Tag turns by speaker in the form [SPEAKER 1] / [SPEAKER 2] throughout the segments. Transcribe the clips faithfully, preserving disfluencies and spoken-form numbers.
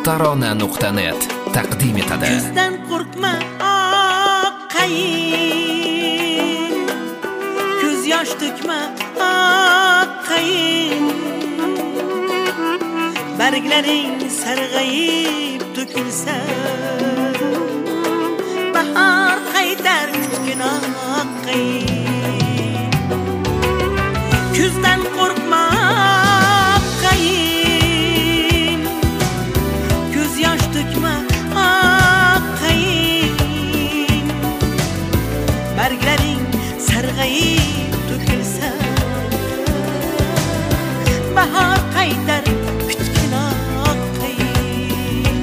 [SPEAKER 1] tarona nuqta net taqdim etadi.
[SPEAKER 2] Kuzdan qo'rqma oqqayin, ko'z yosh to'kma oqqayin, barglaring sarg'ayib to'kilsa, bahor qaytar kutgin oqqayin. Kuzdan qo'rqma oqqayin, ko'z yosh to'kma oqqayin, barglaring sarg'ayib to'kilsa, bahor qaytar kutgin oqqayin.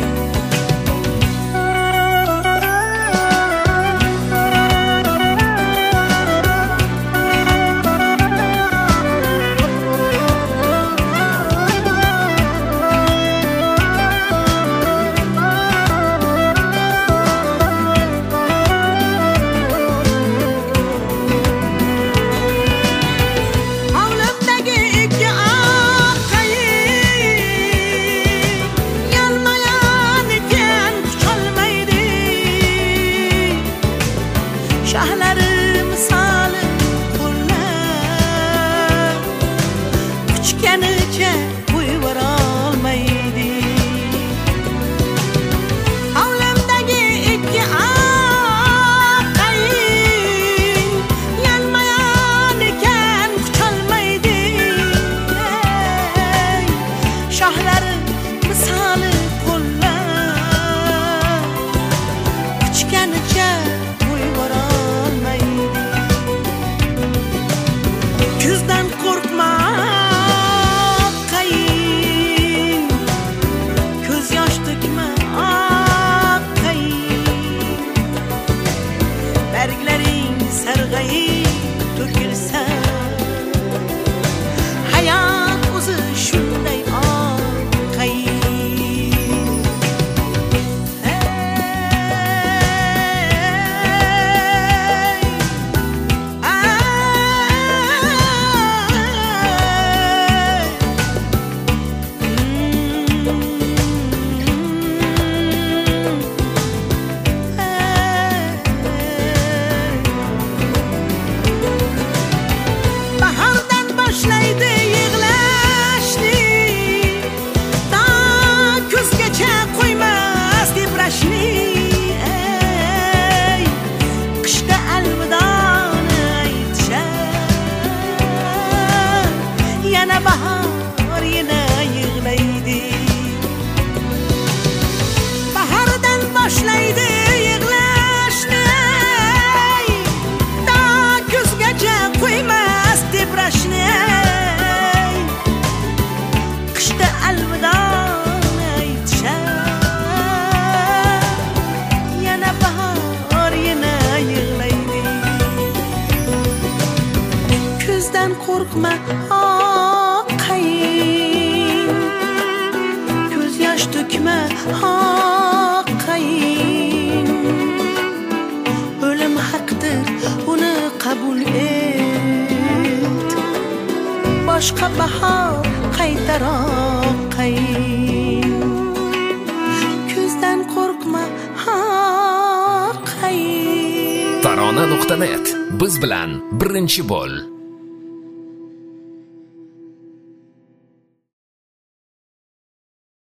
[SPEAKER 2] Şahları misali qo'llar kuchganicha qo'yvara olmaydi. Hovlimdagi ikki oqqayin yanmayan ekan kucholmaydi. Shohlari misali qo'llar kuchganicha qo'yvara kuzdan qo'rqma oqqayin, ko'z yosh to'kma oqqayin, barglaring sarg'ayib to'kilsa, hayot o'zi shunday oqqayin. Yana bahar yana yig'laydi, bahordan boshlaydi yig'lashni, ta kuzgacha qo'ymas tebrashni. Qishda alvidoni aytishar, yana bahor yana yig'laydi. Kuzdan qo'rqma oqqayin, ko'z yosh to'kma oqqayin, o'lim haqdir uni qabul et, boshqa bahor qaytar oqqayin. Kuzdan qo'rqma oqqayin.
[SPEAKER 1] tarona nuqta net biz bilan birinchi bo'l.